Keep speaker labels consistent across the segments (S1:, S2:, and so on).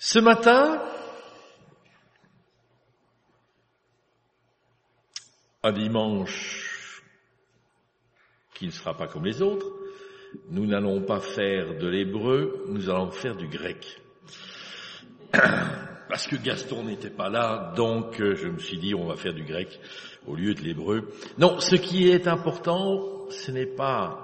S1: Ce matin, un dimanche qui ne sera pas comme les autres, nous n'allons pas faire de l'hébreu, nous allons faire du grec. Parce que Gaston n'était pas là, donc je me suis dit on va faire du grec au lieu de l'hébreu. Non, ce qui est important, ce n'est pas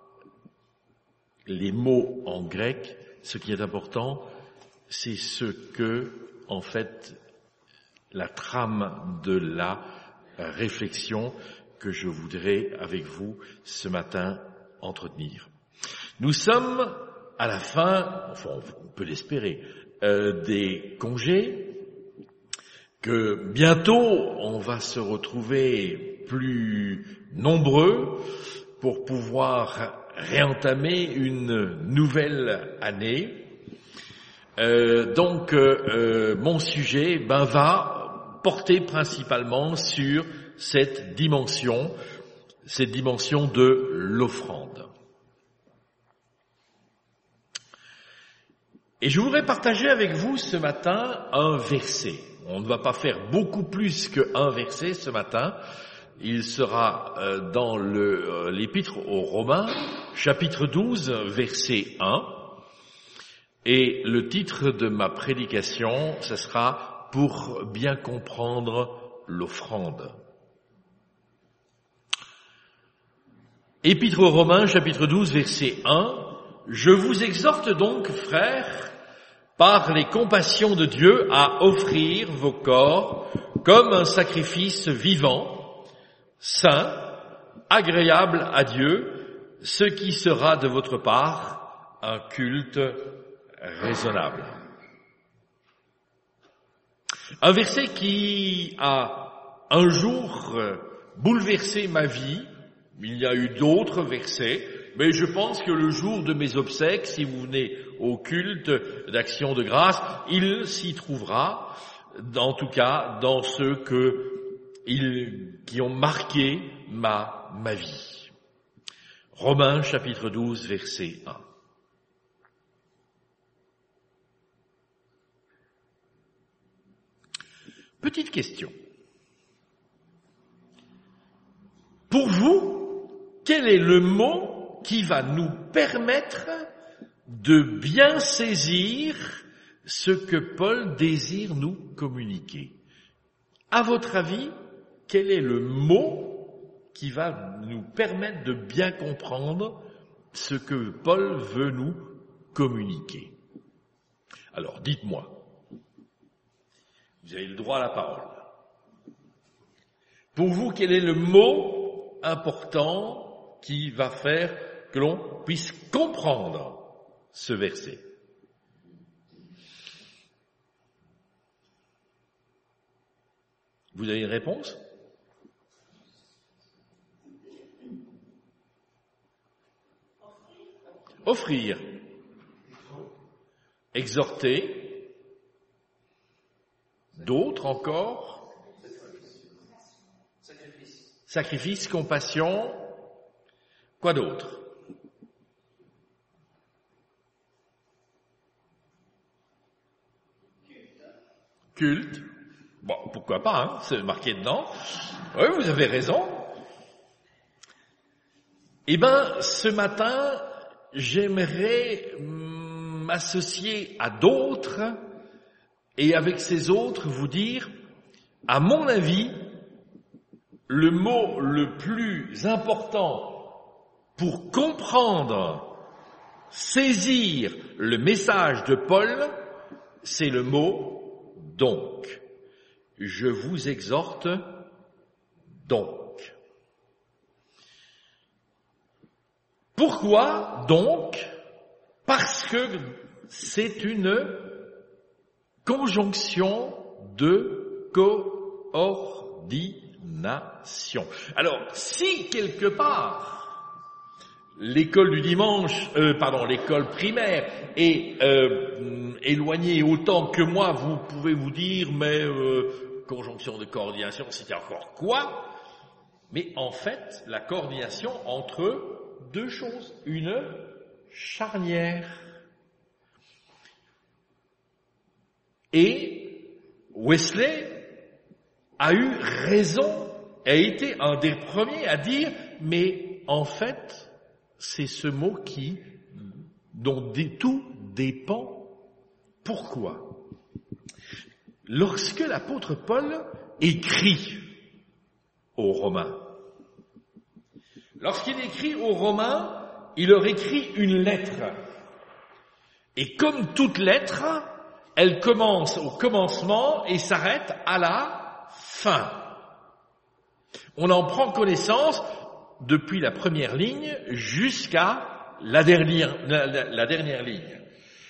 S1: les mots en grec, ce qui est important, c'est ce que, en fait, la trame de la réflexion que je voudrais avec vous ce matin entretenir. Nous sommes à la fin, enfin on peut l'espérer, des congés, que bientôt on va se retrouver plus nombreux pour pouvoir réentamer une nouvelle année. Donc mon sujet va porter principalement sur cette dimension de l'offrande. Et je voudrais partager avec vous ce matin un verset. On ne va pas faire beaucoup plus qu'un verset ce matin. Il sera dans l'épître aux Romains, chapitre 12, verset 1. Et le titre de ma prédication, ce sera « Pour bien comprendre l'offrande ». Épître aux Romains, chapitre 12, verset 1. « Je vous exhorte donc, frères, par les compassions de Dieu, à offrir vos corps comme un sacrifice vivant, saint, agréable à Dieu, ce qui sera de votre part un culte raisonnable. » Un verset qui a un jour bouleversé ma vie. Il y a eu d'autres versets, mais je pense que le jour de mes obsèques, si vous venez au culte d'action de grâce, il s'y trouvera, en tout cas dans ceux qui ont marqué ma vie. Romains chapitre 12, verset 1. Petite question. Pour vous, quel est le mot qui va nous permettre de bien saisir ce que Paul désire nous communiquer? À votre avis, quel est le mot qui va nous permettre de bien comprendre ce que Paul veut nous communiquer? Alors, dites-moi. Vous avez le droit à la parole. Pour vous, quel est le mot important qui va faire que l'on puisse comprendre ce verset? Vous avez une réponse? Offrir. Exhorter. D'autres encore? Sacrifice, compassion. Quoi d'autre? Culte. Bon, pourquoi pas, hein, c'est marqué dedans. Oui, vous avez raison. Eh ben, ce matin, j'aimerais m'associer à d'autres et avec ces autres vous dire, à mon avis, le mot le plus important pour comprendre, saisir le message de Paul, c'est le mot « donc ». Je vous exhorte donc. Pourquoi donc? Parce que c'est une conjonction de coordination. Alors, si quelque part l'école du dimanche, l'école primaire est éloignée autant que moi, vous pouvez vous dire, mais conjonction de coordination, c'était encore quoi? Mais en fait, la coordination entre deux choses, une charnière. Et Wesley a eu raison, a été un des premiers à dire, mais en fait, c'est ce mot dont tout dépend. Pourquoi? Lorsque l'apôtre Paul écrit aux Romains, il leur écrit une lettre. Et comme toute lettre, elle commence au commencement et s'arrête à la fin. On en prend connaissance depuis la première ligne jusqu'à la dernière ligne.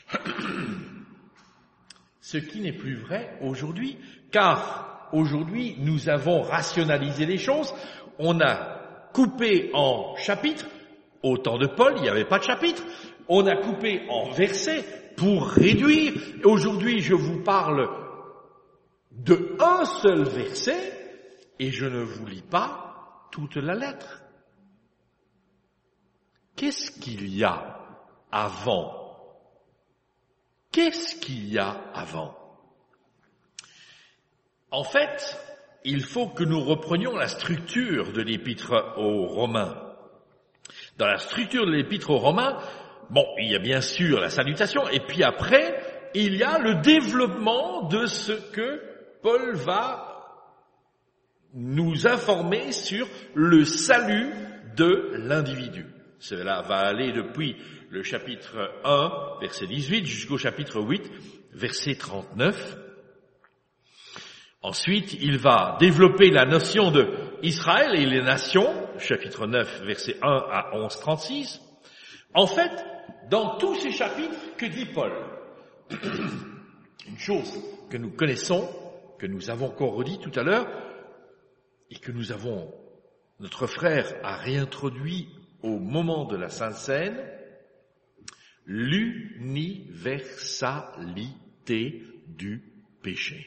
S1: Ce qui n'est plus vrai aujourd'hui, car aujourd'hui nous avons rationalisé les choses, on a coupé en chapitres. Au temps de Paul, il n'y avait pas de chapitre. On a coupé en versets pour réduire. Et aujourd'hui, je vous parle de un seul verset et je ne vous lis pas toute la lettre. Qu'est-ce qu'il y a avant? Qu'est-ce qu'il y a avant? En fait, il faut que nous reprenions la structure de l'épître aux Romains. Dans la structure de l'épître aux Romains, il y a bien sûr la salutation, et puis après, il y a le développement de ce que Paul va nous informer sur le salut de l'individu. Cela va aller depuis le chapitre 1, verset 18, jusqu'au chapitre 8, verset 39. Ensuite, il va développer la notion de Israël et les nations, chapitre 9, versets 1 à 11, 36. En fait, dans tous ces chapitres, que dit Paul? Une chose que nous connaissons, que nous avons encore redit tout à l'heure, et que notre frère a réintroduit au moment de la Sainte Seine, l'universalité du péché.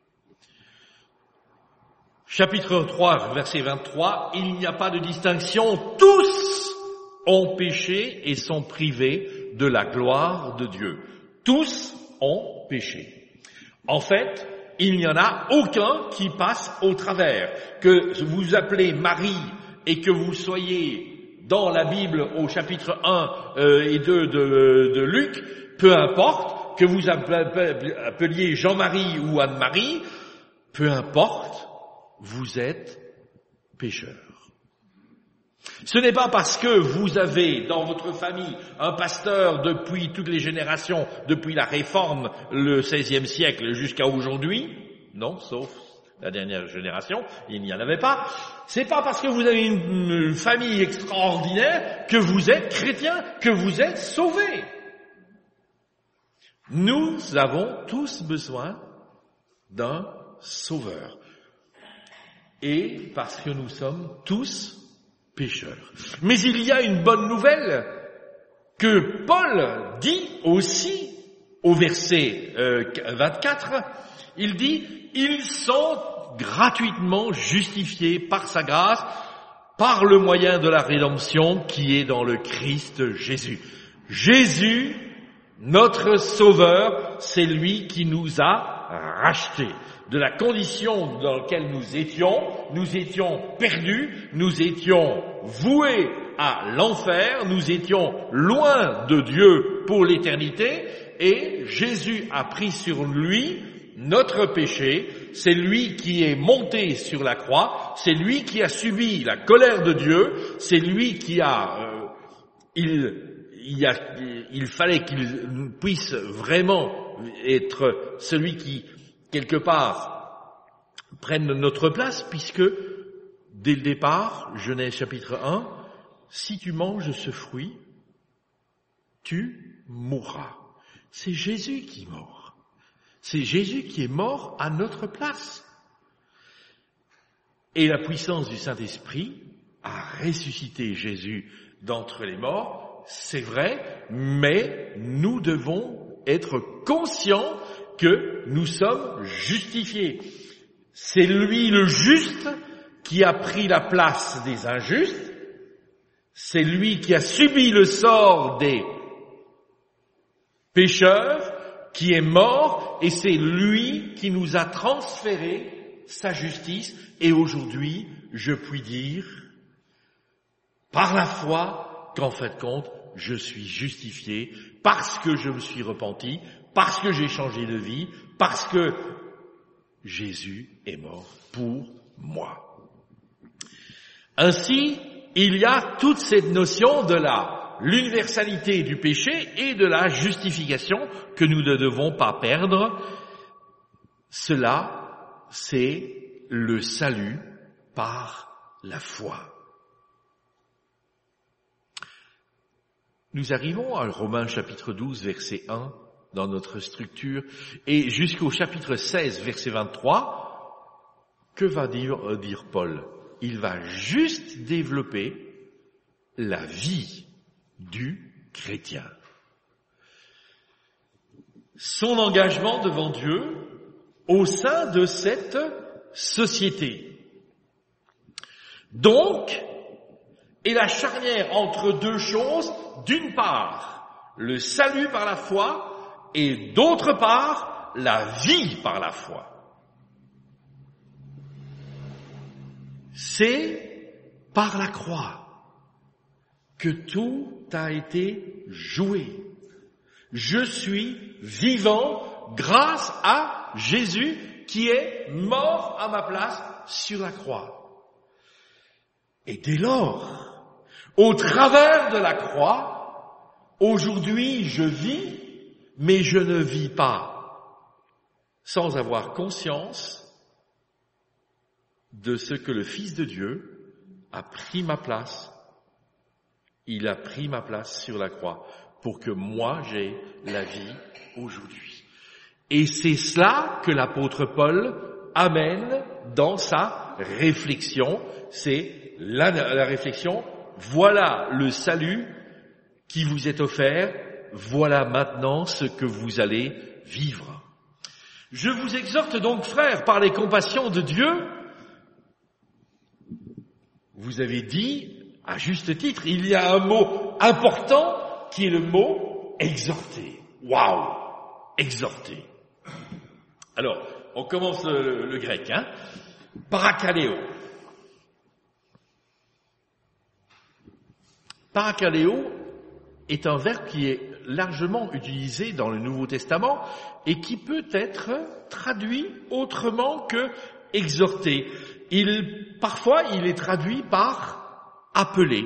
S1: Chapitre 3, verset 23, il n'y a pas de distinction, tous ont péché et sont privés de la gloire de Dieu. Tous ont péché. En fait, il n'y en a aucun qui passe au travers. Que vous appelez Marie et que vous soyez dans la Bible au chapitre 1 et 2 de Luc, peu importe, que vous appeliez Jean-Marie ou Anne-Marie, peu importe, vous êtes pécheurs. Ce n'est pas parce que vous avez dans votre famille un pasteur depuis toutes les générations, depuis la Réforme, le XVIe siècle jusqu'à aujourd'hui, non, sauf la dernière génération, il n'y en avait pas. C'est pas parce que vous avez une famille extraordinaire que vous êtes chrétien, que vous êtes sauvés. Nous avons tous besoin d'un sauveur. Et parce que nous sommes tous pécheurs. Mais il y a une bonne nouvelle que Paul dit aussi au verset 24. Il dit, ils sont gratuitement justifiés par sa grâce, par le moyen de la rédemption qui est dans le Christ Jésus. Jésus, notre Sauveur, c'est lui qui nous a rachetés. De la condition dans laquelle nous étions perdus, nous étions voués à l'enfer, nous étions loin de Dieu pour l'éternité, et Jésus a pris sur lui notre péché, c'est lui qui est monté sur la croix, c'est lui qui a subi la colère de Dieu, c'est lui qui il fallait qu'il puisse vraiment être celui qui quelque part, prennent notre place, puisque, dès le départ, Genèse chapitre 1, si tu manges ce fruit, tu mourras. C'est Jésus qui est mort. C'est Jésus qui est mort à notre place. Et la puissance du Saint-Esprit a ressuscité Jésus d'entre les morts, c'est vrai, mais nous devons être conscients que nous sommes justifiés. C'est lui le juste qui a pris la place des injustes. C'est lui qui a subi le sort des pécheurs, qui est mort, et c'est lui qui nous a transféré sa justice. Et aujourd'hui, je puis dire, par la foi, qu'en fin de compte, je suis justifié parce que je me suis repenti, parce que j'ai changé de vie, parce que Jésus est mort pour moi. Ainsi, il y a toute cette notion de l'universalité du péché et de la justification que nous ne devons pas perdre. Cela, c'est le salut par la foi. Nous arrivons à Romains chapitre 12, verset 1 dans notre structure et jusqu'au chapitre 16, verset 23. Que va dire Paul? Il va juste développer la vie du chrétien. Son engagement devant Dieu au sein de cette société. Donc, est la charnière entre deux choses, d'une part, le salut par la foi, et d'autre part, la vie par la foi. C'est par la croix que tout a été joué. Je suis vivant grâce à Jésus qui est mort à ma place sur la croix. Et dès lors, au travers de la croix, aujourd'hui je vis, mais je ne vis pas sans avoir conscience de ce que le Fils de Dieu a pris ma place. Il a pris ma place sur la croix pour que moi j'ai la vie aujourd'hui. Et c'est cela que l'apôtre Paul amène dans sa réflexion. C'est la réflexion. Voilà le salut qui vous est offert. Voilà maintenant ce que vous allez vivre. Je vous exhorte donc, frères, par les compassions de Dieu. Vous avez dit, à juste titre, il y a un mot important qui est le mot exhorter. Waouh! Exhorter. Alors, on commence le grec, hein. Parakaleo. Parakaleo est un verbe qui est largement utilisé dans le Nouveau Testament et qui peut être traduit autrement que exhorter. Parfois, il est traduit par appeler.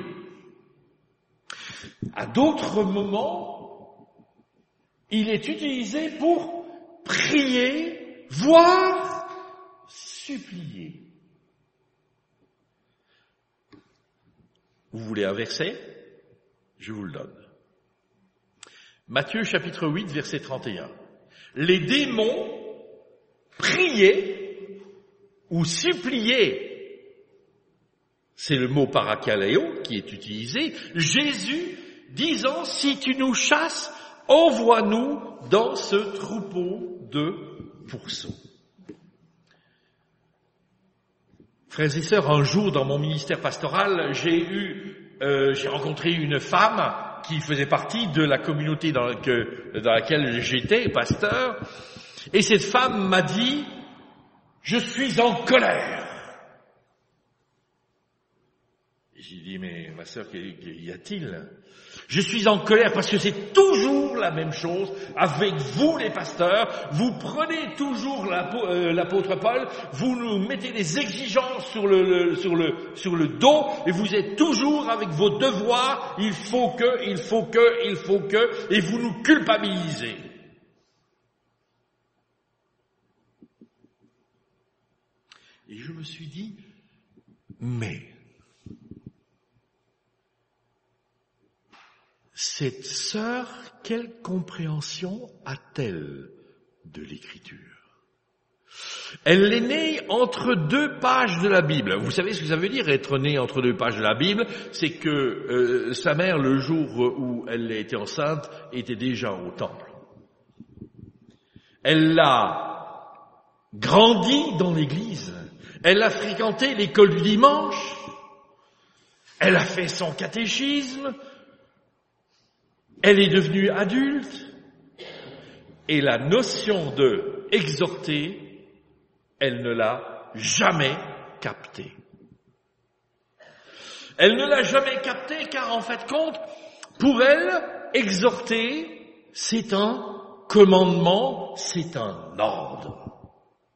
S1: À d'autres moments, il est utilisé pour prier, voire supplier. Vous voulez un verset? Je vous le donne. Matthieu chapitre 8, verset 31. Les démons priaient ou suppliaient, c'est le mot parakaleo qui est utilisé, Jésus disant, si tu nous chasses, envoie-nous dans ce troupeau de pourceaux. Frères et sœurs, un jour dans mon ministère pastoral, j'ai rencontré une femme qui faisait partie de la communauté dans laquelle j'étais pasteur, et cette femme m'a dit, je suis en colère. J'ai dit, mais ma sœur, qu'y a-t-il? Je suis en colère parce que c'est toujours la même chose avec vous les pasteurs. Vous prenez toujours l'apôtre Paul, vous nous mettez des exigences sur le dos et vous êtes toujours avec vos devoirs, il faut que, et vous nous culpabilisez. Et je me suis dit, mais cette sœur, quelle compréhension a-t-elle de l'Écriture? Elle est née entre deux pages de la Bible. Vous savez ce que ça veut dire, être née entre deux pages de la Bible? C'est que sa mère, le jour où elle a été enceinte, était déjà au temple. Elle a grandi dans l'église. Elle a fréquenté l'école du dimanche. Elle a fait son catéchisme. Elle est devenue adulte. Et la notion de exhorter, elle ne l'a jamais capté. Elle ne l'a jamais capté car en fait compte, pour elle, exhorter, c'est un commandement, c'est un ordre.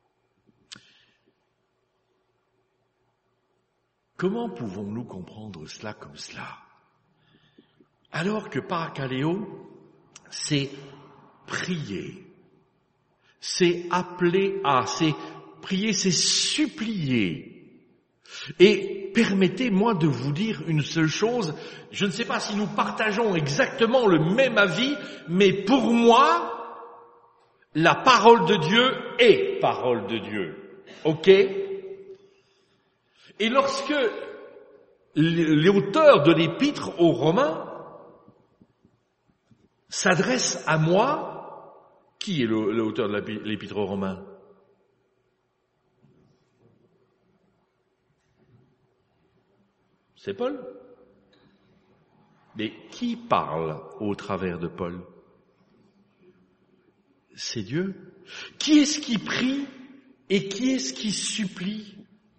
S1: Comment pouvons-nous comprendre cela comme cela? Alors que parakaleo, c'est prier, c'est appeler à, c'est prier, c'est supplier. Et permettez-moi de vous dire une seule chose, je ne sais pas si nous partageons exactement le même avis, mais pour moi, la parole de Dieu est parole de Dieu. Ok? Et lorsque l'auteur de l'épître aux Romains s'adresse à moi, qui est l'auteur de l'épître aux Romains? C'est Paul. Mais qui parle au travers de Paul? C'est Dieu. Qui est-ce qui prie et qui est-ce qui supplie?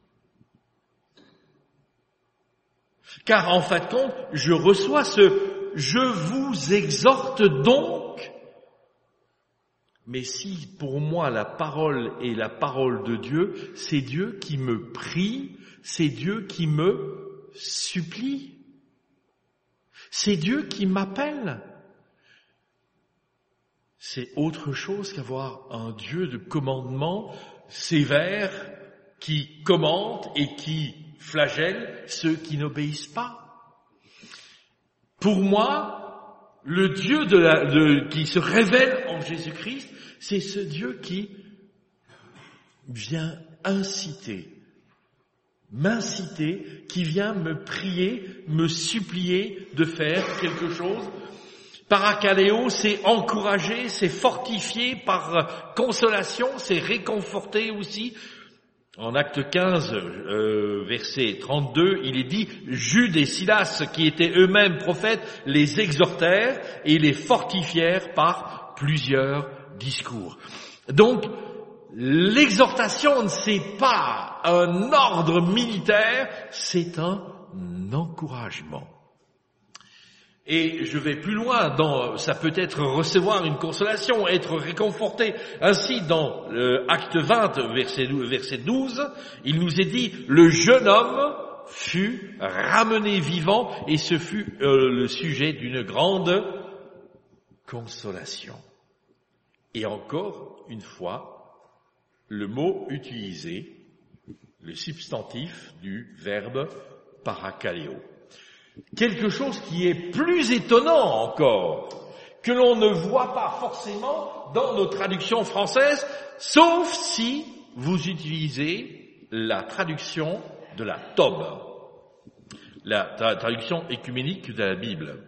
S1: Car en fin de compte, je reçois « je vous exhorte donc ». Mais si pour moi la parole est la parole de Dieu, c'est Dieu qui me prie, c'est Dieu qui me supplie. C'est Dieu qui m'appelle. C'est autre chose qu'avoir un Dieu de commandement sévère qui commande et qui flagelle ceux qui n'obéissent pas. Pour moi, le Dieu qui se révèle en Jésus-Christ, c'est ce Dieu qui vient m'inciter, qui vient me prier, me supplier de faire quelque chose. Parakaleo, c'est encourager, c'est fortifier par consolation, c'est réconforter aussi. En Acte 15, verset 32, il est dit « Jude et Silas, qui étaient eux-mêmes prophètes, les exhortèrent et les fortifièrent par plusieurs discours. » Donc, l'exhortation, c'est pas un ordre militaire, c'est un encouragement. Et je vais plus loin ça peut être recevoir une consolation, être réconforté. Ainsi, dans Acte 20, verset 12, il nous est dit, le jeune homme fut ramené vivant et ce fut le sujet d'une grande consolation. Et encore une fois, le mot utilisé, le substantif du verbe parakaleo. Quelque chose qui est plus étonnant encore, que l'on ne voit pas forcément dans nos traductions françaises, sauf si vous utilisez la traduction de la Tob, la traduction écuménique de la Bible.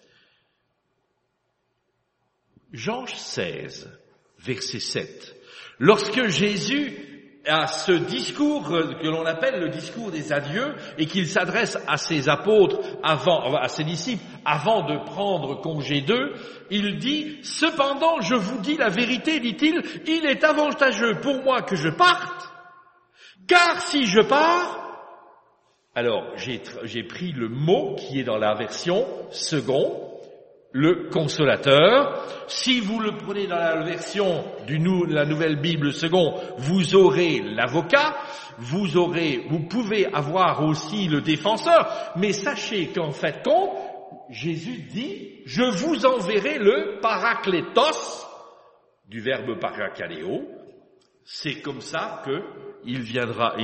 S1: Jean 16, verset 7. Lorsque Jésus a ce discours que l'on appelle le discours des adieux et qu'il s'adresse à ses apôtres à ses disciples avant de prendre congé d'eux, il dit « Cependant, je vous dis la vérité, dit-il, il est avantageux pour moi que je parte, car si je pars... » Alors, j'ai pris le mot qui est dans la version second, le consolateur. Si vous le prenez dans la version la nouvelle Bible second, vous aurez l'avocat, vous pouvez avoir aussi le défenseur, mais sachez qu'en fait, quand Jésus dit, je vous enverrai le paraklétos, du verbe parakaleo, c'est comme ça que il viendra,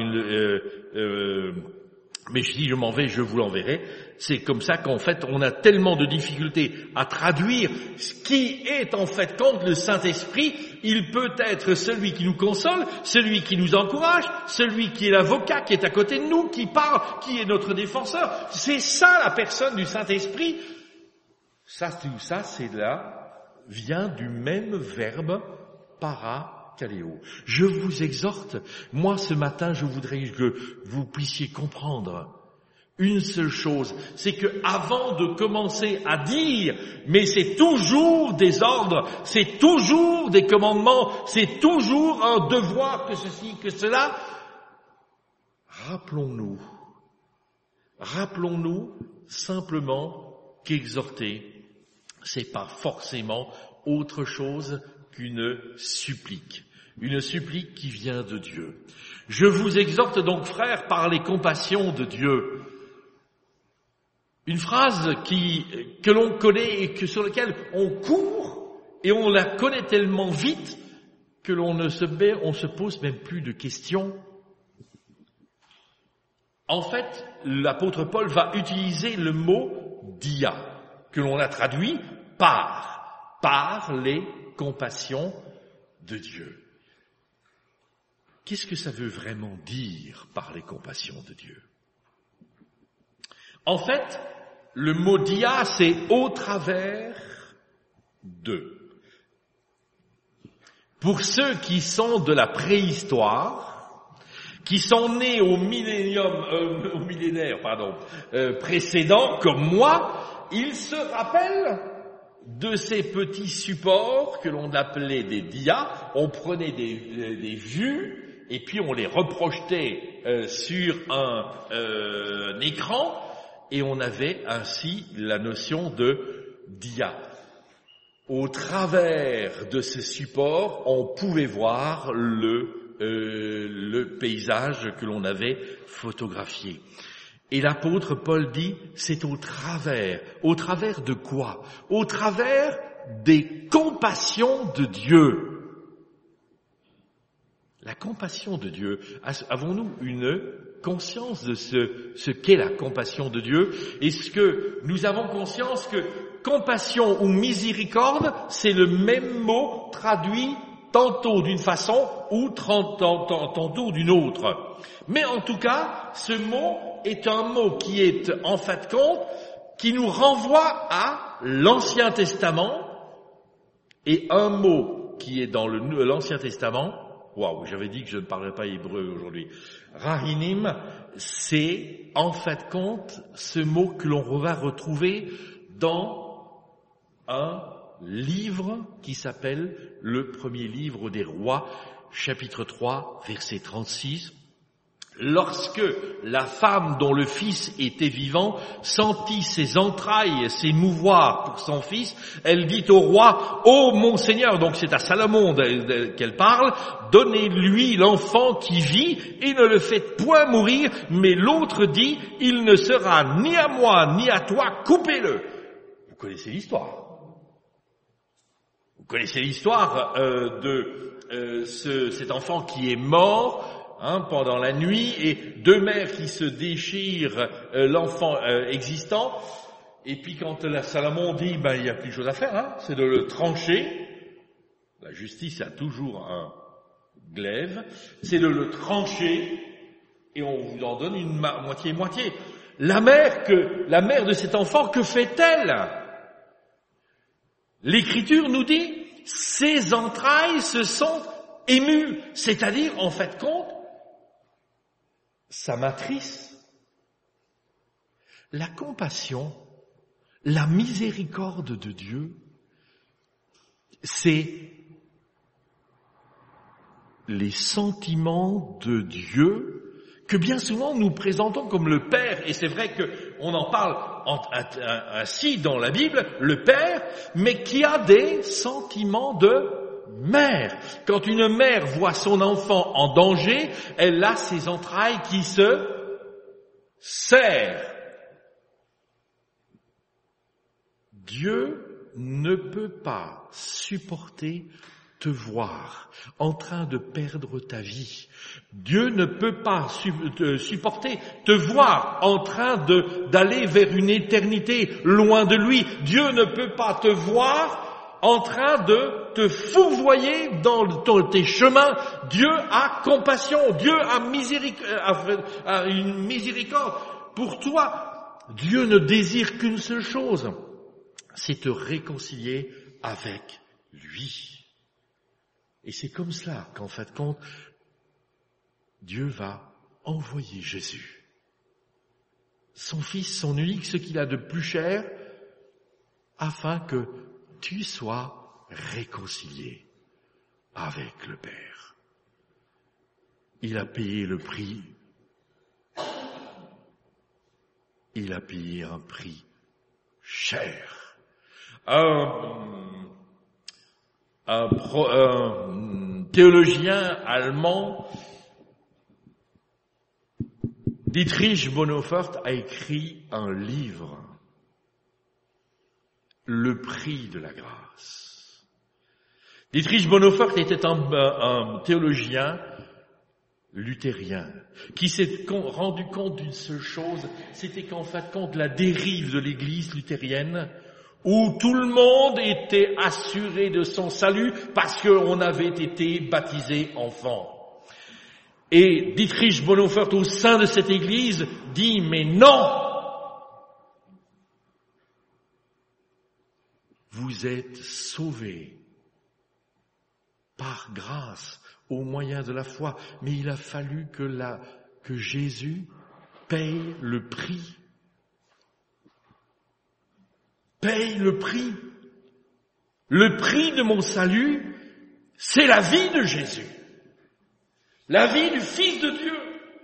S1: mais si je m'en vais, je vous l'enverrai. C'est comme ça qu'en fait, on a tellement de difficultés à traduire ce qui est en fait quand le Saint-Esprit, il peut être celui qui nous console, celui qui nous encourage, celui qui est l'avocat, qui est à côté de nous, qui parle, qui est notre défenseur. C'est ça la personne du Saint-Esprit. Tout ça, c'est là, vient du même verbe parakaleo. Je vous exhorte, moi ce matin, je voudrais que vous puissiez comprendre une seule chose, c'est que avant de commencer à dire, mais c'est toujours des ordres, c'est toujours des commandements, c'est toujours un devoir que ceci, que cela, rappelons-nous simplement qu'exhorter, c'est pas forcément autre chose qu'une supplique qui vient de Dieu. Je vous exhorte donc, frères, par les compassions de Dieu. Une phrase que l'on connaît et sur laquelle on court et on la connaît tellement vite que on se pose même plus de questions. En fait, l'apôtre Paul va utiliser le mot dia, que l'on a traduit par les compassions de Dieu. Qu'est-ce que ça veut vraiment dire par les compassions de Dieu? En fait, le mot dia, c'est au travers de. Pour ceux qui sont de la préhistoire, qui sont nés au millénaire précédent, comme moi, ils se rappellent de ces petits supports que l'on appelait des dias. On prenait des vues et puis on les reprojetait sur un écran. Et on avait ainsi la notion de dia. Au travers de ce support, on pouvait voir le paysage que l'on avait photographié. Et l'apôtre Paul dit, c'est au travers. Au travers de quoi? Au travers des compassions de Dieu. La compassion de Dieu. Avons-nous une conscience de ce qu'est la compassion de Dieu? Est-ce que nous avons conscience que compassion ou miséricorde, c'est le même mot traduit tantôt d'une façon ou tantôt d'une autre? Mais en tout cas, ce mot est un mot qui est, en fin de compte, qui nous renvoie à l'Ancien Testament, et un mot qui est dans l'Ancien Testament. Waouh, j'avais dit que je ne parlerais pas hébreu aujourd'hui. Rahinim, c'est en fin de compte ce mot que l'on va retrouver dans un livre qui s'appelle le premier livre des rois, chapitre 3, verset 36. Lorsque la femme dont le fils était vivant sentit ses entrailles s'émouvoir pour son fils, elle dit au roi, « Ô mon Seigneur », donc c'est à Salomon qu'elle parle, « donnez-lui l'enfant qui vit et ne le faites point mourir, mais l'autre dit, il ne sera ni à moi ni à toi, coupez-le. » Vous connaissez l'histoire. Vous connaissez l'histoire de cet enfant qui est mort pendant la nuit, et deux mères qui se déchirent l'enfant existant, et puis quand Salomon dit il n'y a plus de chose à faire, c'est de le trancher. La justice a toujours un glaive, c'est de le trancher, et on vous en donne une moitié-moitié. La mère de cet enfant, que fait-elle? L'Écriture nous dit, ses entrailles se sont émues, c'est-à-dire, en fait compte, sa matrice. La compassion, la miséricorde de Dieu, c'est les sentiments de Dieu que bien souvent nous présentons comme le Père, et c'est vrai qu'on en parle ainsi dans la Bible, le Père, mais qui a des sentiments de mère. Quand une mère voit son enfant en danger, elle a ses entrailles qui se serrent. Dieu ne peut pas supporter te voir en train de perdre ta vie. Dieu ne peut pas supporter te voir en train d'aller vers une éternité loin de lui. Dieu ne peut pas te voir en train de te fourvoyer dans tes chemins. Dieu a compassion, Dieu a une miséricorde pour toi. Dieu ne désire qu'une seule chose, c'est te réconcilier avec lui. Et c'est comme cela qu'en fin de compte, Dieu va envoyer Jésus. son Fils, son unique, ce qu'il a de plus cher, afin que tu sois réconcilié avec le Père. Il a payé le prix. Il a payé un prix cher. Un théologien allemand, Dietrich Bonhoeffer, a écrit un livre, Le prix de la grâce. Dietrich Bonhoeffer était un théologien luthérien qui s'est rendu compte d'une seule chose, c'était qu'en fin de compte, la dérive de l'Église luthérienne, où tout le monde était assuré de son salut parce qu'on avait été baptisé enfant. Et Dietrich Bonhoeffer, au sein de cette Église, dit « Mais non ! Vous êtes sauvés par grâce, au moyen de la foi, mais il a fallu que Jésus paye le prix. Paye le prix. Le prix de mon salut, c'est la vie de Jésus. La vie du Fils de Dieu.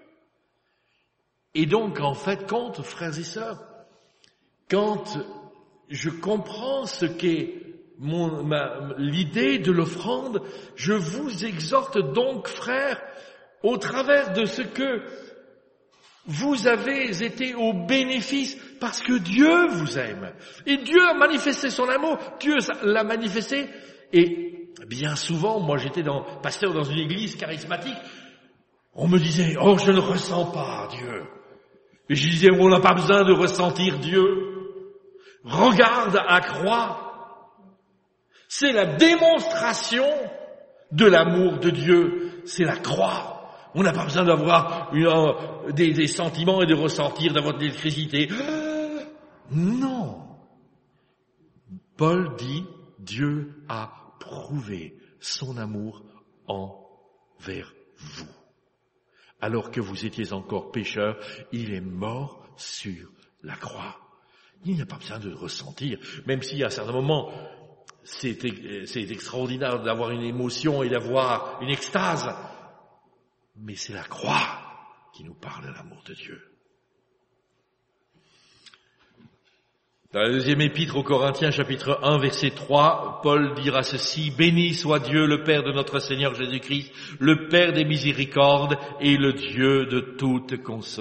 S1: Et donc, en fait, compte, frères et sœurs, quand je comprends ce qu'est l'idée de l'offrande, je vous exhorte donc, frères, au travers de ce que vous avez été au bénéfice, parce que Dieu vous aime. Et Dieu a manifesté son amour, Dieu l'a manifesté. Et bien souvent, moi j'étais pasteur dans une église charismatique, on me disait, oh je ne ressens pas Dieu. Et je disais, on n'a pas besoin de ressentir Dieu. Regarde à la croix. C'est la démonstration de l'amour de Dieu. C'est la croix. On n'a pas besoin d'avoir des sentiments et de ressentir d'avoir de l'électricité. Non. Paul dit, Dieu a prouvé son amour envers vous. Alors que vous étiez encore pécheurs, il est mort sur la croix. Il n'y a pas besoin de le ressentir, même si à certains moments, c'est extraordinaire d'avoir une émotion et d'avoir une extase. Mais c'est la croix qui nous parle de l'amour de Dieu. Dans la deuxième épître aux Corinthiens, chapitre 1, verset 3, Paul dira ceci, « Béni soit Dieu, le Père de notre Seigneur Jésus-Christ, le Père des miséricordes et le Dieu de toute consolation. »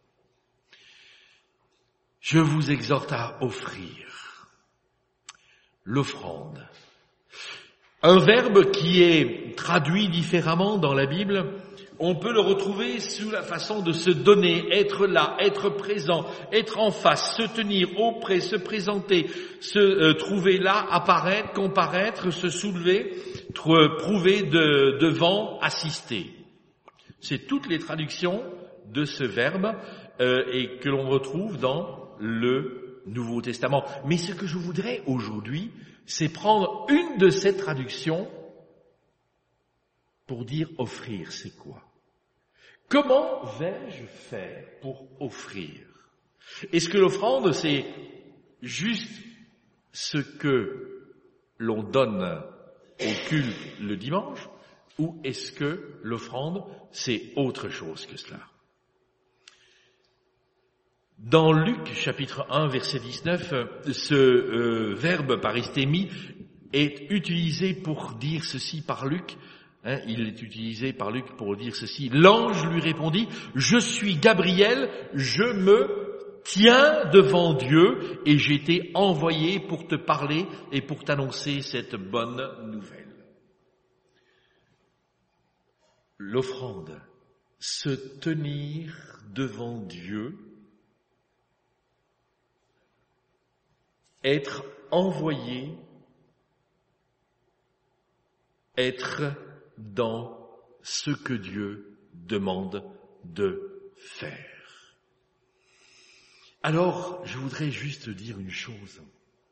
S1: Je vous exhorte à offrir l'offrande. Un verbe qui est traduit différemment dans la Bible, on peut le retrouver sous la façon de se donner, être là, être présent, être en face, se tenir auprès, se présenter, se trouver là, apparaître, comparaître, se soulever, prouver devant, assister. C'est toutes les traductions de ce verbe et que l'on retrouve dans le Nouveau Testament. Mais ce que je voudrais aujourd'hui, c'est prendre une de ces traductions pour dire offrir, c'est quoi? Comment vais-je faire pour offrir? Est-ce que l'offrande, c'est juste ce que l'on donne au culte le dimanche, ou est-ce que l'offrande, c'est autre chose que cela? Dans Luc, chapitre 1, verset 19, ce verbe paristémie est utilisé pour dire ceci par Luc. Il est utilisé par Luc pour dire ceci. L'ange lui répondit, « Je suis Gabriel, je me tiens devant Dieu et j'ai été envoyé pour te parler et pour t'annoncer cette bonne nouvelle. » L'offrande, se tenir devant Dieu, être envoyé, être dans ce que Dieu demande de faire. Alors, je voudrais juste dire une chose.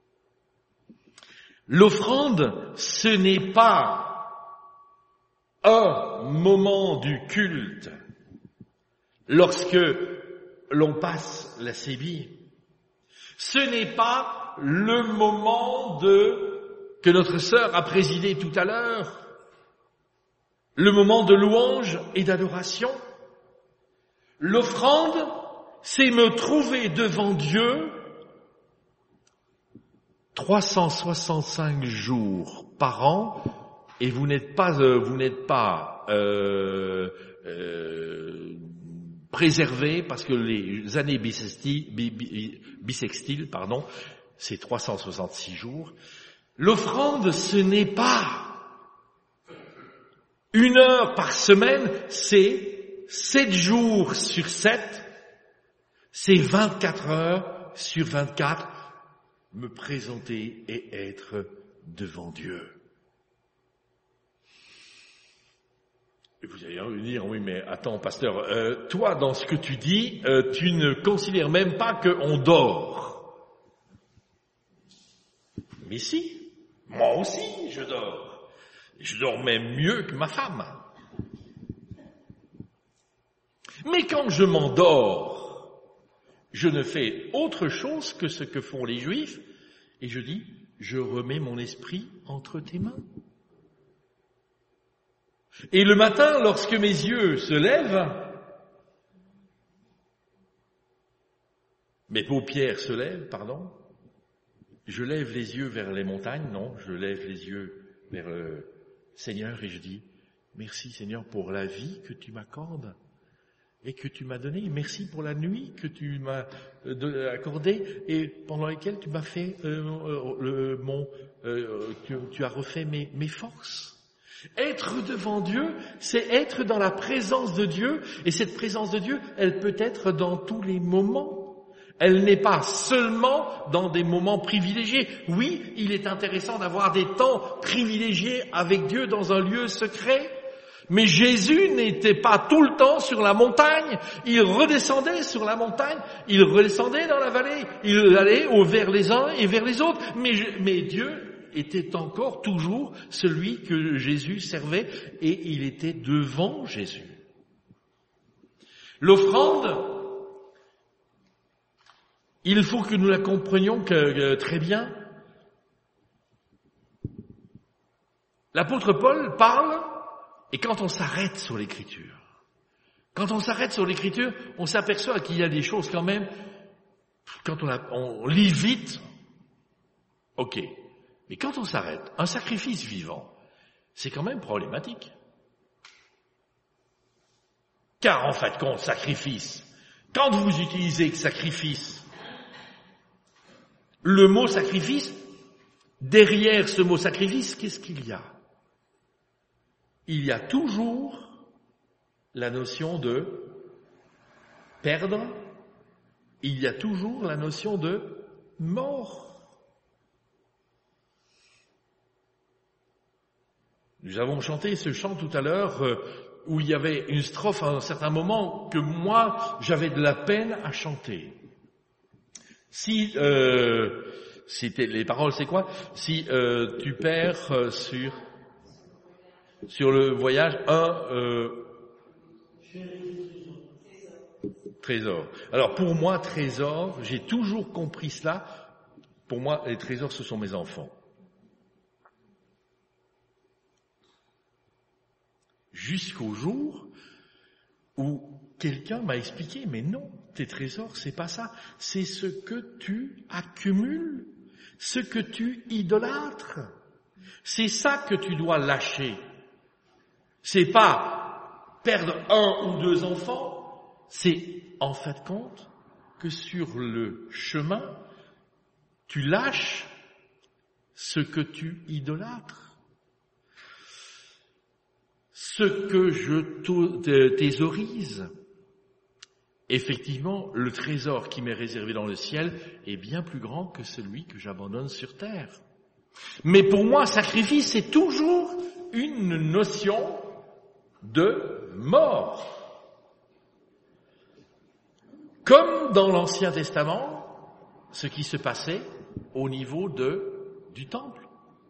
S1: L'offrande, ce n'est pas un moment du culte lorsque l'on passe la sébille. Ce n'est pas le moment que notre sœur a présidé tout à l'heure, le moment de louange et d'adoration. L'offrande, c'est me trouver devant Dieu 365 jours par an, et vous n'êtes pas préservé parce que les années bissextiles, c'est 366 jours. L'offrande, ce n'est pas 1 heure par semaine, c'est 7 jours sur 7, c'est 24 heures sur 24, me présenter et être devant Dieu. Et vous allez me dire, oui, mais attends, pasteur, toi, dans ce que tu dis, tu ne considères même pas qu'on dort. Mais si, moi aussi, je dors. Je dors même mieux que ma femme. Mais quand je m'endors, je ne fais autre chose que ce que font les Juifs, et je dis, je remets mon esprit entre tes mains. Et le matin, lorsque mes yeux se lèvent, mes paupières se lèvent, je lève les yeux vers les montagnes, non, je lève les yeux vers le Seigneur et je dis, merci Seigneur pour la vie que tu m'accordes et que tu m'as donnée. Merci pour la nuit que tu m'as accordée et pendant laquelle tu m'as fait tu as refait mes forces. Être devant Dieu, c'est être dans la présence de Dieu, et cette présence de Dieu, elle peut être dans tous les moments. Elle n'est pas seulement dans des moments privilégiés. Oui, il est intéressant d'avoir des temps privilégiés avec Dieu dans un lieu secret, mais Jésus n'était pas tout le temps sur la montagne. Il redescendait sur la montagne, il redescendait dans la vallée, il allait vers les uns et vers les autres, mais Dieu était encore toujours celui que Jésus servait et il était devant Jésus. L'offrande, il faut que nous la comprenions très bien. L'apôtre Paul parle, et quand on s'arrête sur l'Écriture, on s'aperçoit qu'il y a des choses quand même, quand on lit vite, ok. Mais quand on s'arrête, un sacrifice vivant, c'est quand même problématique. Car en fait, sacrifice, quand vous utilisez sacrifice, le mot sacrifice, derrière ce mot sacrifice, qu'est-ce qu'il y a? Il y a toujours la notion de perdre, il y a toujours la notion de mort. Nous avons chanté ce chant tout à l'heure où il y avait une strophe à un certain moment que moi, j'avais de la peine à chanter. Si les paroles, c'est quoi? Si tu perds sur le voyage un trésor. Alors pour moi, trésor, j'ai toujours compris cela. Pour moi, les trésors, ce sont mes enfants. Jusqu'au jour où quelqu'un m'a expliqué, mais non, tes trésors, c'est pas ça. C'est ce que tu accumules, ce que tu idolâtres. C'est ça que tu dois lâcher. C'est pas perdre 1 ou 2 enfants, c'est en fait compte que sur le chemin, tu lâches ce que tu idolâtres. Ce que je thésaurise. Effectivement, le trésor qui m'est réservé dans le ciel est bien plus grand que celui que j'abandonne sur terre. Mais pour moi, sacrifice, c'est toujours une notion de mort. Comme dans l'Ancien Testament, ce qui se passait au niveau du temple.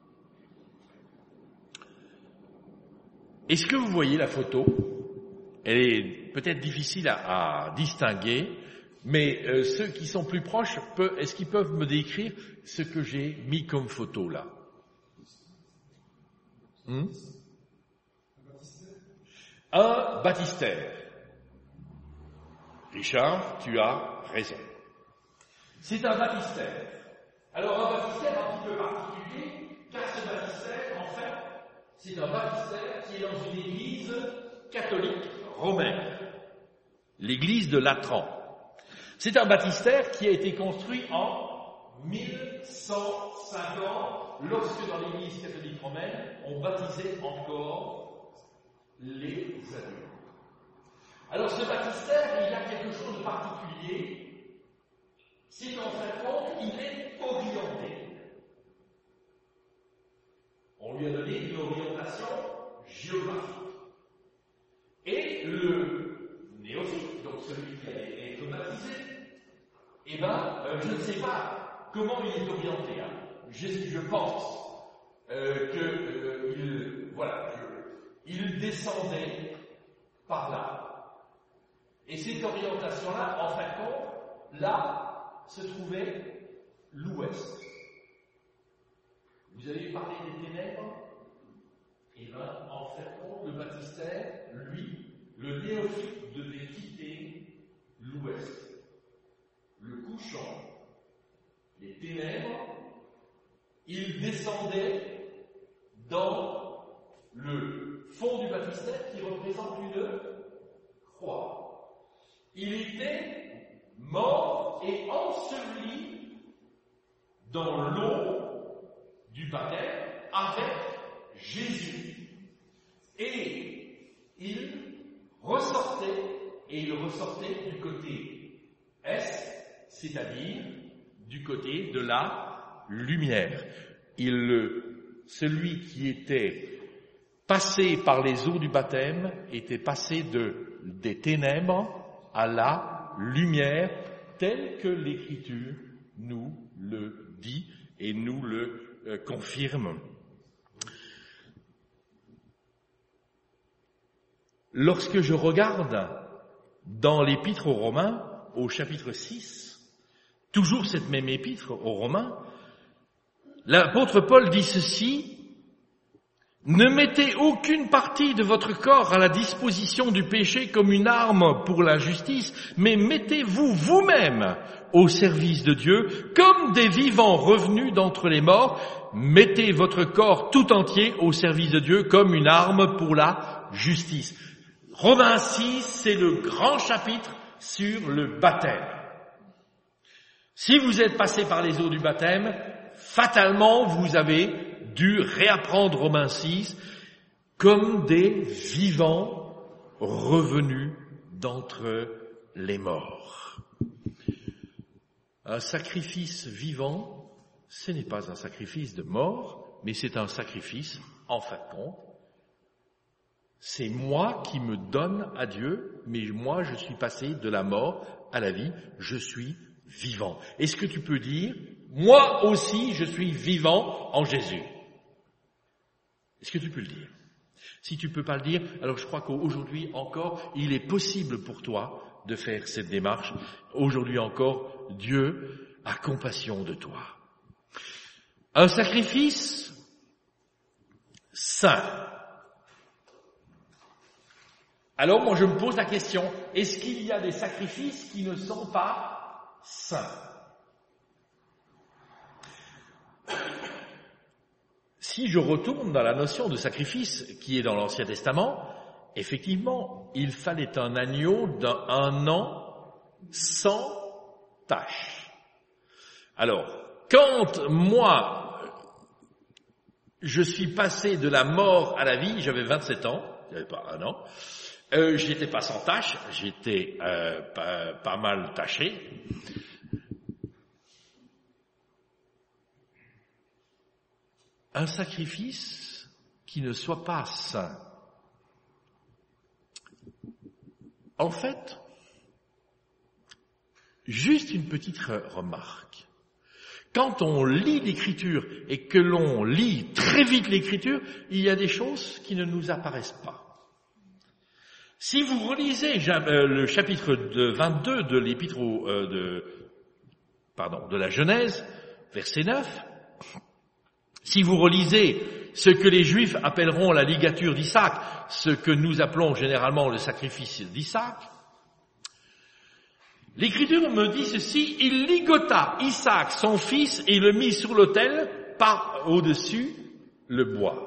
S1: Est-ce que vous voyez la photo? Elle est peut-être difficile à distinguer, Mais ceux qui sont plus proches, est-ce qu'ils peuvent me décrire ce que j'ai mis comme photo là? Un baptistère. Richard, tu as raison. C'est un baptistère. Alors un baptistère un petit peu particulier, car ce baptistère, en fait, c'est un baptistère qui est dans une église catholique romaine, l'église de Latran. C'est un baptistère qui a été construit en 1150, lorsque dans l'église catholique romaine, on baptisait encore les adultes. Alors ce baptistère, il a quelque chose de particulier, c'est qu'en fin de compte, il est orienté. On lui a donné une orientation géographique. Et le néophyte, donc celui qui allait être baptisé, je ne sais pas comment il est orienté. Je pense il descendait par là. Et cette orientation-là, en fin de compte, là, se trouvait l'ouest. Vous avez parlé des ténèbres? En fin de compte, le baptistère, lui, le néophyte devait quitter l'ouest. Le couchant, les ténèbres, il descendait dans le fond du baptistère qui représente une croix. Il était mort et enseveli dans l'eau du baptême avec Jésus. Et il ressortait du côté est, c'est-à-dire du côté de la lumière. Celui qui était passé par les eaux du baptême était passé des ténèbres à la lumière, telle que l'Écriture nous le dit et nous le confirme. Lorsque je regarde dans l'Épître aux Romains, au chapitre 6, toujours cette même épître aux Romains, l'apôtre Paul dit ceci: ne mettez aucune partie de votre corps à la disposition du péché comme une arme pour l'injustice, mais mettez-vous vous-même au service de Dieu comme des vivants revenus d'entre les morts. Mettez votre corps tout entier au service de Dieu comme une arme pour la justice. Romains 6, c'est le grand chapitre sur le baptême. Si vous êtes passé par les eaux du baptême, fatalement vous avez dû réapprendre Romains 6 comme des vivants revenus d'entre les morts. Un sacrifice vivant, ce n'est pas un sacrifice de mort, mais c'est un sacrifice, en fin de compte. C'est moi qui me donne à Dieu, mais moi je suis passé de la mort à la vie, je suis vivant. Est-ce que tu peux dire, moi aussi je suis vivant en Jésus? Est-ce que tu peux le dire? Si tu ne peux pas le dire, alors je crois qu'aujourd'hui encore, il est possible pour toi de faire cette démarche. Aujourd'hui encore, Dieu a compassion de toi. Un sacrifice saint. Alors moi je me pose la question, est-ce qu'il y a des sacrifices qui ne sont pas saints? Si je retourne dans la notion de sacrifice qui est dans l'Ancien Testament, effectivement, il fallait un agneau d'un an sans tache. Alors, quand moi, je suis passé de la mort à la vie, j'avais 27 ans, j'avais pas un an, j'étais pas sans tache, j'étais pas mal taché. Un sacrifice qui ne soit pas saint. En fait, juste une petite remarque. Quand on lit l'Écriture et que l'on lit très vite l'Écriture, il y a des choses qui ne nous apparaissent pas. Si vous relisez le chapitre 22 de l'épître de la Genèse, verset 9, si vous relisez ce que les Juifs appelleront la ligature d'Isaac, ce que nous appelons généralement le sacrifice d'Isaac, l'Écriture me dit ceci: il ligota Isaac, son fils, et le mit sur l'autel par au-dessus le bois.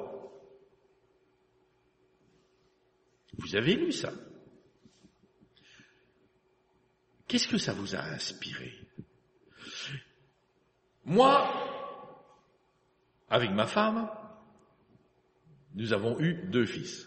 S1: Vous avez lu ça? Qu'est-ce que ça vous a inspiré? Moi, avec ma femme, nous avons eu 2 fils.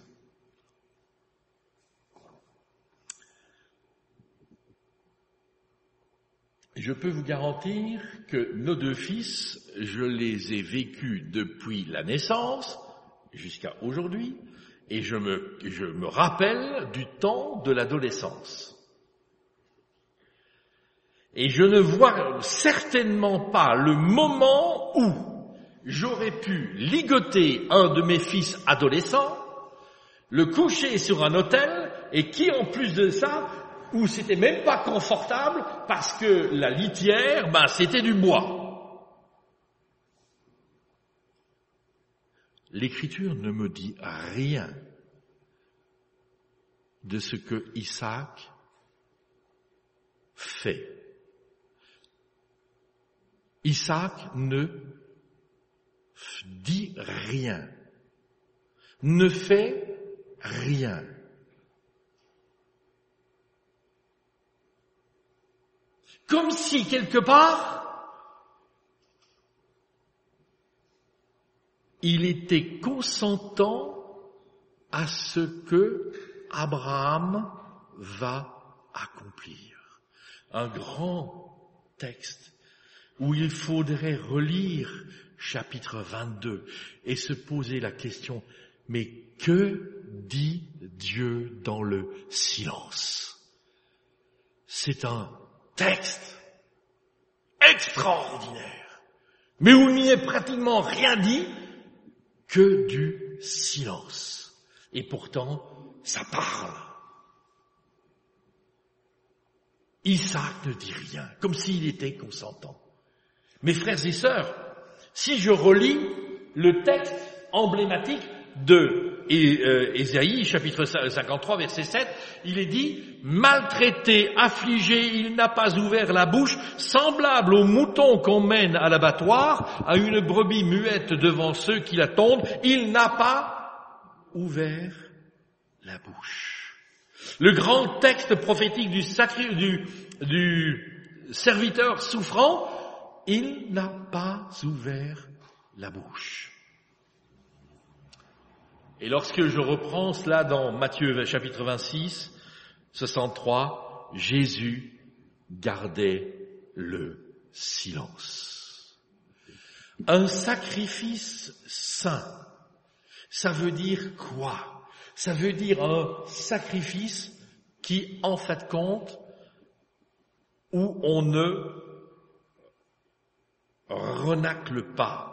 S1: Je peux vous garantir que nos 2 fils, je les ai vécus depuis la naissance jusqu'à aujourd'hui, et je me rappelle du temps de l'adolescence. Et je ne vois certainement pas le moment où j'aurais pu ligoter un de mes fils adolescents, le coucher sur un autel, et qui en plus de ça, où c'était même pas confortable parce que la litière, c'était du bois. L'Écriture ne me dit rien de ce que Isaac fait. Isaac ne dit rien, ne fait rien. Comme si, quelque part, il était consentant à ce que Abraham va accomplir. Un grand texte où il faudrait relire chapitre 22 et se poser la question, mais que dit Dieu dans le silence? C'est un texte extraordinaire, mais où il n'y est pratiquement rien dit que du silence. Et pourtant, ça parle. Isaac ne dit rien, comme s'il était consentant. Mes frères et sœurs, si je relis le texte emblématique de Ésaïe, chapitre 53, verset 7, il est dit « Maltraité, affligé, il n'a pas ouvert la bouche, semblable au mouton qu'on mène à l'abattoir, à une brebis muette devant ceux qui la tondent, il n'a pas ouvert la bouche. » Le grand texte prophétique du serviteur souffrant, il n'a pas ouvert la bouche. Et lorsque je reprends cela dans Matthieu chapitre 26, 63, Jésus gardait le silence. Un sacrifice saint, ça veut dire quoi? Ça veut dire un sacrifice qui, en fait de compte, où on ne renacle pas.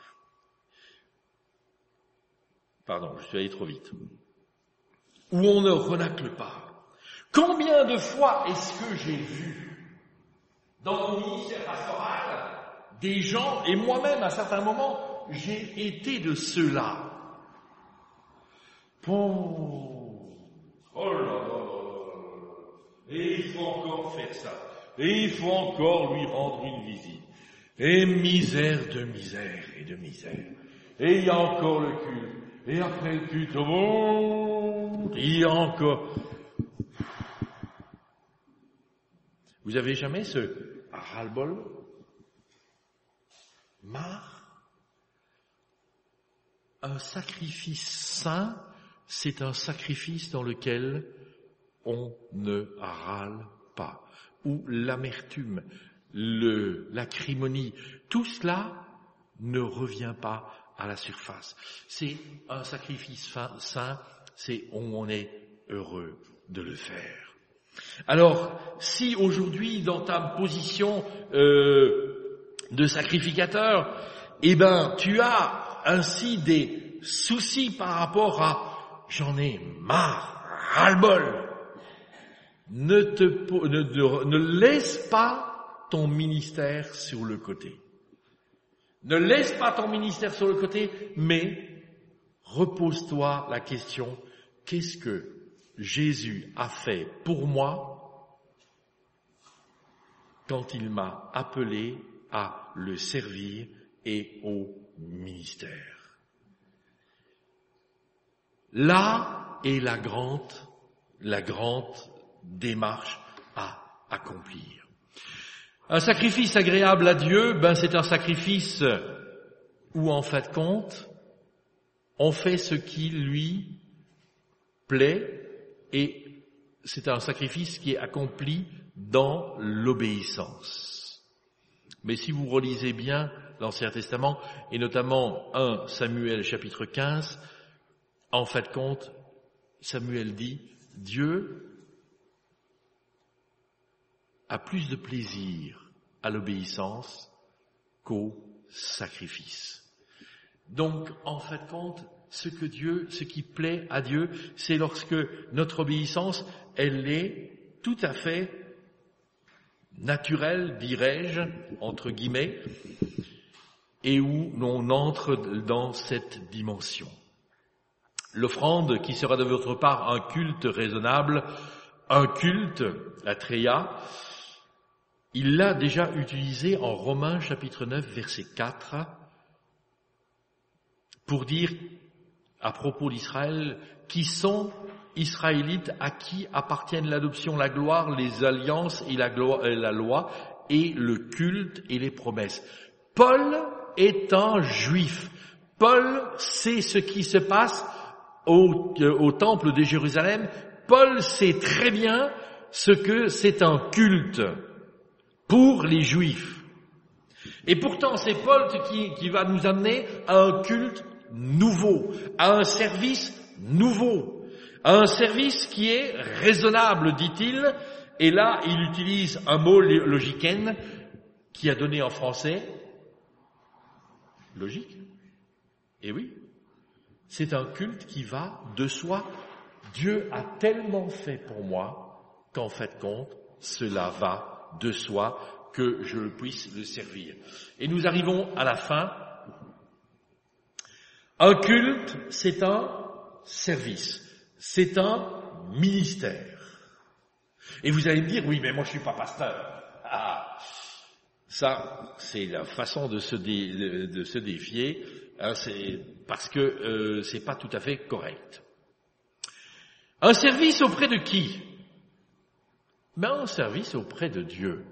S1: Pardon, je suis allé trop vite. Où on ne renacle pas. Combien de fois est-ce que j'ai vu dans mon ministère pastoral des gens, et moi-même à certains moments, j'ai été de ceux-là. Oh là là, et il faut encore faire ça, et il faut encore lui rendre une visite. Et misère de misère et de misère. Et il y a encore le culte. Et après le culte, il y a encore... Vous avez jamais ce ras-le-bol? Marre? Un sacrifice saint, c'est un sacrifice dans lequel on ne râle pas. Ou l'amertume, l'acrimonie, tout cela ne revient pas à la surface. C'est un sacrifice saint, c'est où on est heureux de le faire. Alors, si aujourd'hui, dans ta position de sacrificateur, tu as ainsi des soucis par rapport à « j'en ai marre, ras-le-bol. Ne laisse pas ton ministère sur le côté. Ne laisse pas ton ministère sur le côté, mais repose-toi la question, qu'est-ce que Jésus a fait pour moi quand il m'a appelé à le servir et au ministère? Là est la grande démarche à accomplir. Un sacrifice agréable à Dieu, c'est un sacrifice où, en fin de compte, on fait ce qui lui plaît et c'est un sacrifice qui est accompli dans l'obéissance. Mais si vous relisez bien l'Ancien Testament, et notamment 1 Samuel chapitre 15, en fin de compte, Samuel dit, Dieu a plus de plaisir à l'obéissance qu'au sacrifice. Donc, en fin de compte, ce qui plaît à Dieu, c'est lorsque notre obéissance, elle est tout à fait naturelle, dirais-je, entre guillemets, et où l'on entre dans cette dimension. L'offrande qui sera de votre part un culte raisonnable, un culte, la Tréia, il l'a déjà utilisé en Romains chapitre 9 verset 4 pour dire à propos d'Israël qui sont Israélites à qui appartiennent l'adoption, la gloire, les alliances et la loi et le culte et les promesses. Paul est un juif. Paul sait ce qui se passe au temple de Jérusalem. Paul sait très bien ce que c'est un culte pour les Juifs. Et pourtant, c'est Paul qui va nous amener à un culte nouveau, à un service nouveau, à un service qui est raisonnable, dit-il. Et là, il utilise un mot logiken qui a donné en français logique. Et oui, c'est un culte qui va de soi. Dieu a tellement fait pour moi qu'en fait compte, cela va de soi que je puisse le servir. Et nous arrivons à la fin. Un culte, c'est un service, c'est un ministère. Et vous allez me dire, oui, mais moi je suis pas pasteur. Ah, ça, c'est la façon de se défier, hein, c'est parce que c'est pas tout à fait correct. Un service auprès de qui? Un service auprès de Dieu.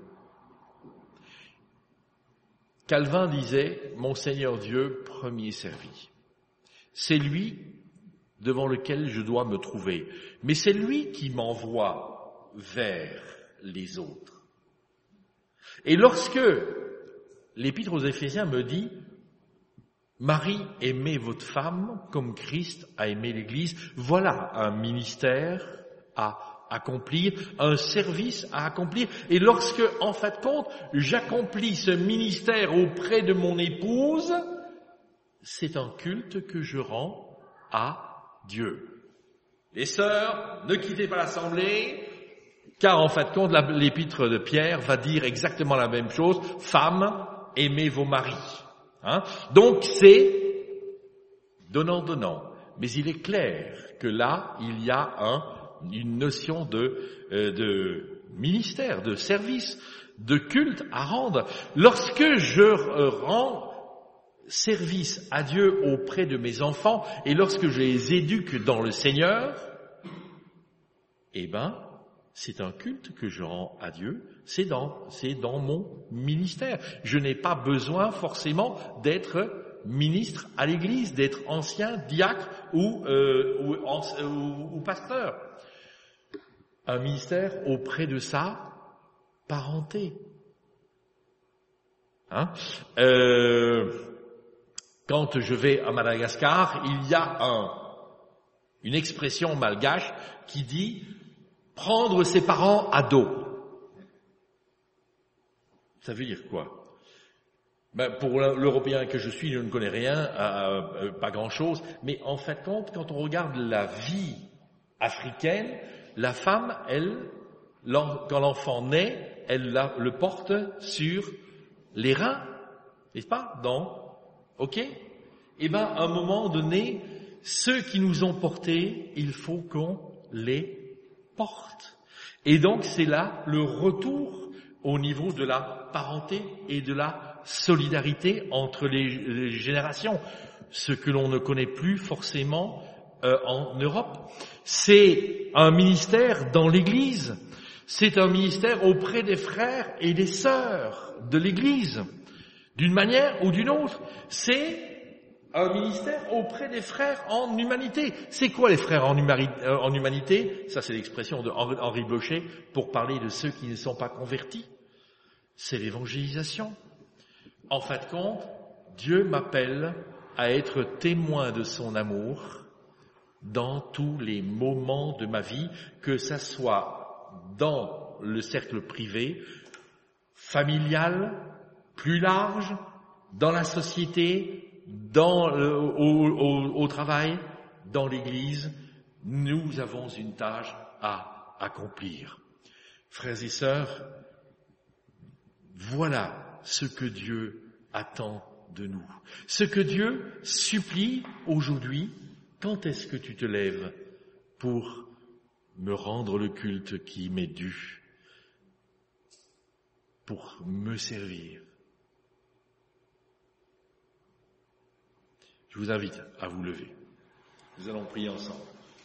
S1: Calvin disait, mon Seigneur Dieu, premier servi. C'est lui devant lequel je dois me trouver. Mais c'est lui qui m'envoie vers les autres. Et lorsque l'Épître aux Éphésiens me dit, Marie, aimez votre femme comme Christ a aimé l'Église, voilà un ministère à accomplir, un service à accomplir. Et lorsque, en fin de compte, j'accomplis ce ministère auprès de mon épouse, c'est un culte que je rends à Dieu. Les sœurs, ne quittez pas l'assemblée, car en fin de compte, l'épître de Pierre va dire exactement la même chose. Femmes, aimez vos maris. Hein? Donc c'est donnant. Mais il est clair que là, il y a une notion de ministère, de service, de culte à rendre. Lorsque je rends service à Dieu auprès de mes enfants et lorsque je les éduque dans le Seigneur, c'est un culte que je rends à Dieu, c'est dans mon ministère. Je n'ai pas besoin forcément d'être ministre à l'Église, d'être ancien diacre ou pasteur. Un ministère auprès de sa parenté. Hein? Quand je vais à Madagascar, il y a une expression malgache qui dit prendre ses parents à dos. Ça veut dire quoi? Pour l'Européen que je suis, je ne connais rien, pas grand-chose, mais en fin de compte, quand on regarde la vie africaine, la femme, elle, quand l'enfant naît, elle le porte sur les reins, n'est-ce pas? Ok? Eh bien, à un moment donné, ceux qui nous ont portés, il faut qu'on les porte. Et donc, c'est là le retour au niveau de la parenté et de la solidarité entre les générations, ce que l'on ne connaît plus forcément en Europe. C'est un ministère dans l'Église, c'est un ministère auprès des frères et des sœurs de l'Église, d'une manière ou d'une autre. C'est un ministère auprès des frères en humanité. C'est quoi les frères en humanité? Ça, c'est l'expression de Henri Blocher pour parler de ceux qui ne sont pas convertis. C'est l'évangélisation. En fin de compte, Dieu m'appelle à être témoin de son amour dans tous les moments de ma vie, que ça soit dans le cercle privé, familial, plus large, dans la société, au travail, dans l'Église. Nous avons une tâche à accomplir. Frères et sœurs, voilà ce que Dieu attend de nous. Ce que Dieu supplie aujourd'hui. Quand est-ce que tu te lèves pour me rendre le culte qui m'est dû, pour me servir? Je vous invite à vous lever. Nous allons prier ensemble.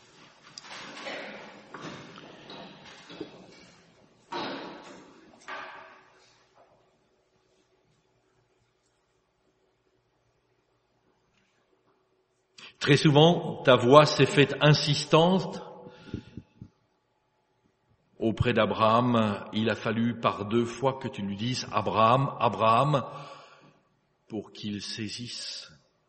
S1: Très souvent, ta voix s'est faite insistante auprès d'Abraham. Il a fallu par 2 fois que tu lui dises « Abraham, Abraham » pour qu'il saisisse.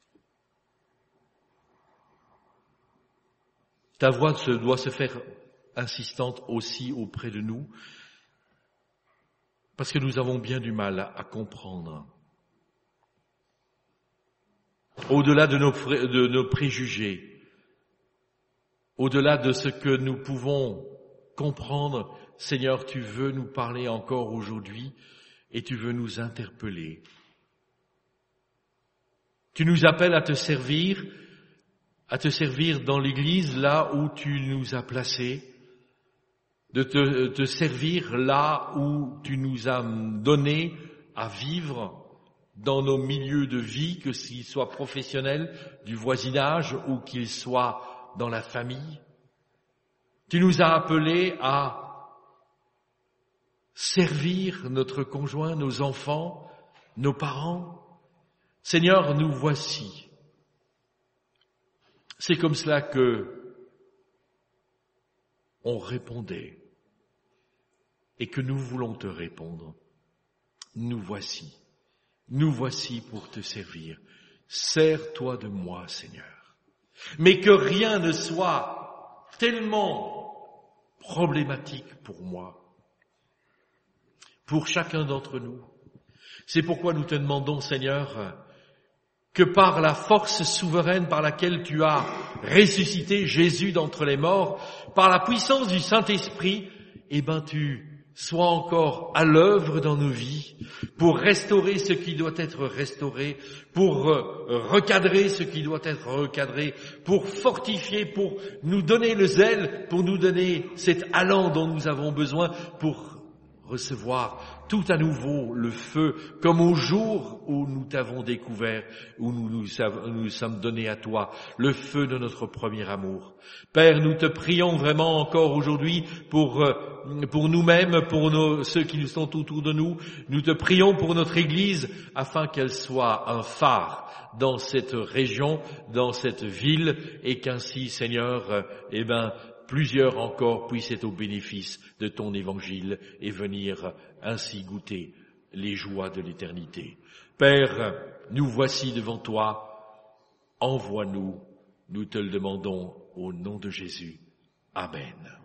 S1: Ta voix doit se faire insistante aussi auprès de nous, parce que nous avons bien du mal à comprendre. Au-delà de nos préjugés, au-delà de ce que nous pouvons comprendre, Seigneur, tu veux nous parler encore aujourd'hui et tu veux nous interpeller. Tu nous appelles à te servir dans l'Église là où tu nous as placés, de te servir là où tu nous as donné à vivre dans nos milieux de vie, que s'ils soient professionnels, du voisinage ou qu'ils soient dans la famille. Tu nous as appelés à servir notre conjoint, nos enfants, nos parents. Seigneur, nous voici. C'est comme cela que on répondait et que nous voulons te répondre. Nous voici. Nous voici pour te servir. Sers-toi de moi, Seigneur. Mais que rien ne soit tellement problématique pour moi, pour chacun d'entre nous. C'est pourquoi nous te demandons, Seigneur, que par la force souveraine par laquelle tu as ressuscité Jésus d'entre les morts, par la puissance du Saint-Esprit, tu sois encore à l'œuvre dans nos vies pour restaurer ce qui doit être restauré, pour recadrer ce qui doit être recadré, pour fortifier, pour nous donner le zèle, pour nous donner cet allant dont nous avons besoin pour recevoir tout à nouveau le feu, comme au jour où nous t'avons découvert, où nous sommes donnés à toi, le feu de notre premier amour. Père, nous te prions vraiment encore aujourd'hui pour nous-mêmes, pour ceux qui sont autour de nous. Nous te prions pour notre Église, afin qu'elle soit un phare dans cette région, dans cette ville, et qu'ainsi, Seigneur, plusieurs encore puissent être au bénéfice de ton évangile et venir ainsi goûter les joies de l'éternité. Père, nous voici devant toi. Envoie-nous, nous te le demandons au nom de Jésus. Amen.